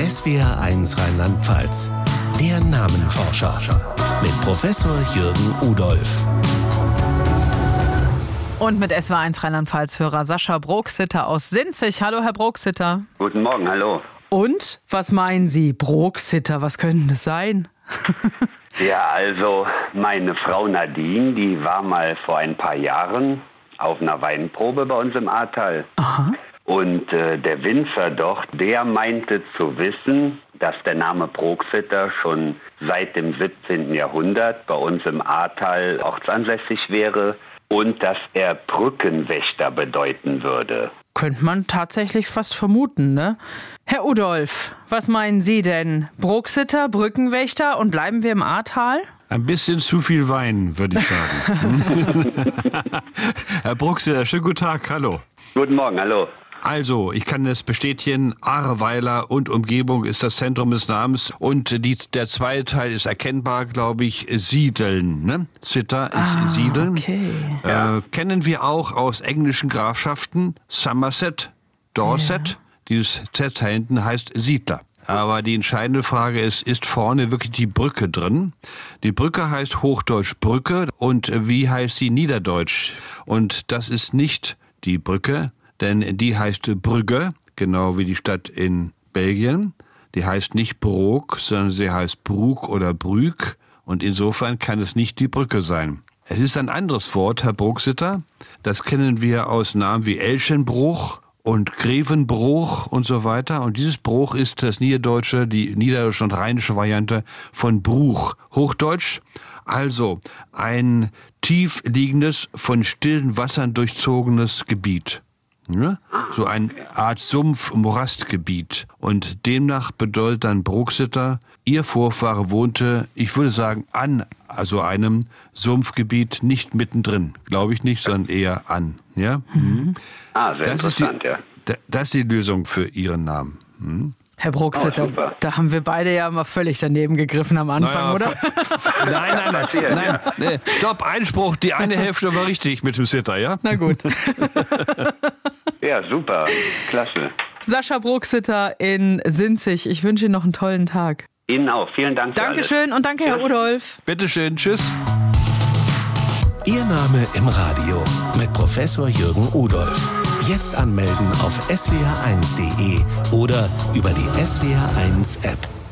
SWR1 Rheinland-Pfalz. Der Namenforscher mit Professor Jürgen Udolph. Und mit SWR1 Rheinland-Pfalz-Hörer Sascha Brooksitter aus Sinzig. Hallo, Herr Brooksitter. Guten Morgen, hallo. Und, was meinen Sie, Brooksitter, was könnte das sein? Ja, also meine Frau Nadine, die war mal vor ein paar Jahren auf einer Weinprobe bei uns im Ahrtal. Aha. Und der Winzer dort, der meinte zu wissen, dass der Name Brooksitter schon seit dem 17. Jahrhundert bei uns im Ahrtal ortsansässig wäre und dass er Brückenwächter bedeuten würde. Könnte man tatsächlich fast vermuten, ne? Herr Udolph, was meinen Sie denn? Brooksitter, Brückenwächter und bleiben wir im Ahrtal? Ein bisschen zu viel Wein, würde ich sagen. Herr Brooksitter, schönen guten Tag, hallo. Guten Morgen, hallo. Also, ich kann es bestätigen, Ahrweiler und Umgebung ist das Zentrum des Namens und der zweite Teil ist erkennbar, glaube ich, Siedeln. Ne? Zitter ist Siedeln. Okay. Kennen wir auch aus englischen Grafschaften Somerset, Dorset. Ja. Dieses Z da hinten heißt Siedler. Aber die entscheidende Frage ist vorne wirklich die Brücke drin? Die Brücke heißt Hochdeutsch Brücke und wie heißt sie Niederdeutsch? Und das ist nicht die Brücke, denn die heißt Brügge, genau wie die Stadt in Belgien. Die heißt nicht Brook, sondern sie heißt Brug oder Brüg. Und insofern kann es nicht die Brücke sein. Es ist ein anderes Wort, Herr Brooksitter. Das kennen wir aus Namen wie Elchenbruch und Grevenbruch und so weiter. Und dieses Bruch ist das Niederdeutsche, die niederdeutsche und rheinische Variante von Bruch. Hochdeutsch, also ein tief liegendes, von stillen Wassern durchzogenes Gebiet. Ja? So eine Art Sumpf-Morastgebiet. Und demnach bedeutet dann Brooksitter, ihr Vorfahre wohnte, ich würde sagen, an einem Sumpfgebiet, nicht mittendrin. Glaube ich nicht, sondern eher an. Ja? Mhm. Sehr interessant, ja. Das ist die Lösung für Ihren Namen. Herr Brooksitter, da haben wir beide ja mal völlig daneben gegriffen am Anfang, oder? Nein. Stopp, Einspruch, die eine Hälfte war richtig mit dem Sitter, ja? Na gut. Ja, super, klasse. Sascha Brooksitter in Sinzig, ich wünsche Ihnen noch einen tollen Tag. Ihnen auch, vielen Dank. Dankeschön und danke, Herr Udolph. Bitteschön, tschüss. Ihr Name im Radio mit Professor Jürgen Udolph. Jetzt anmelden auf swr1.de oder über die SWR1 App.